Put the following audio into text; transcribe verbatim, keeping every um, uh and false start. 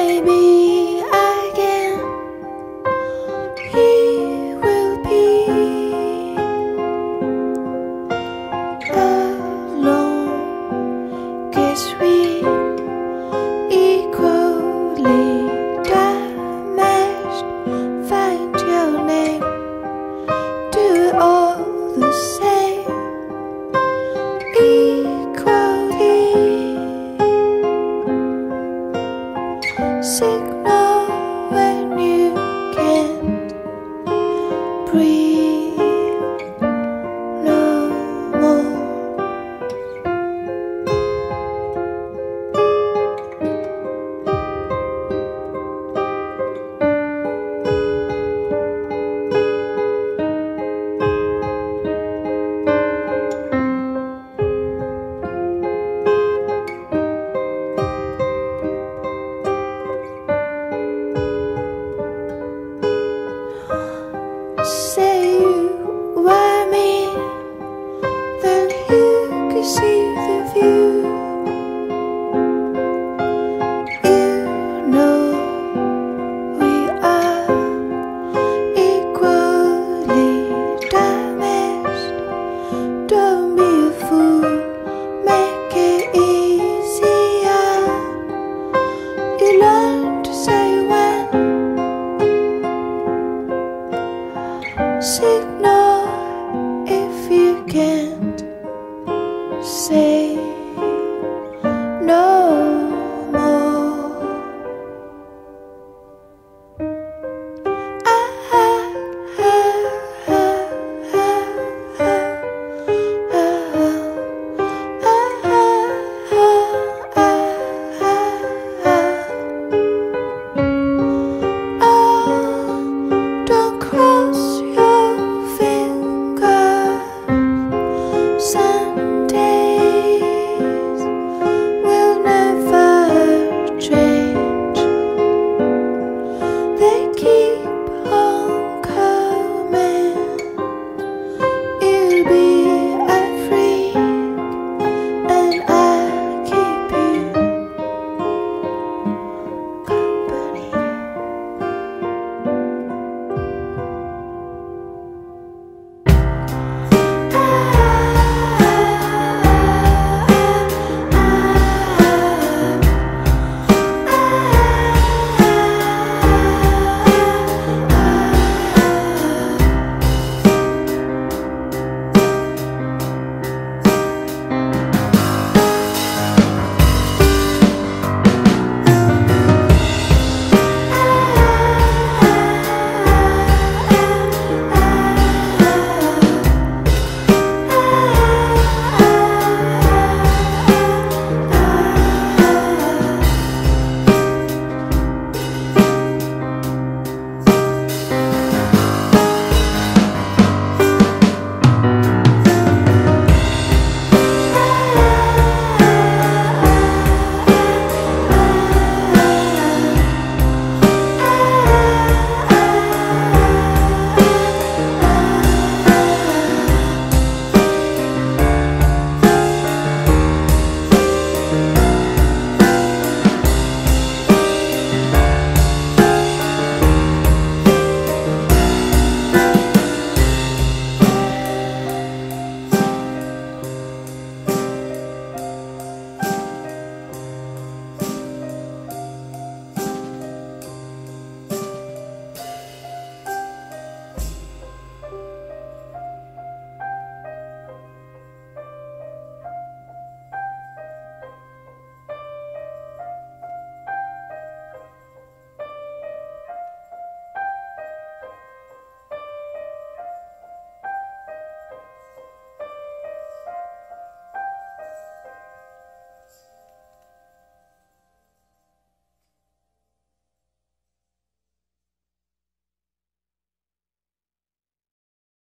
maybe again he will be alone, 'cause we equally damaged. Find your name, do it all the same, equally. Signal when you can't breathe no more. Say you were me, then you could see the view. You know we are equally damaged. Don't be a fool, make it easier. You learn to say when. Signal if you can't say no.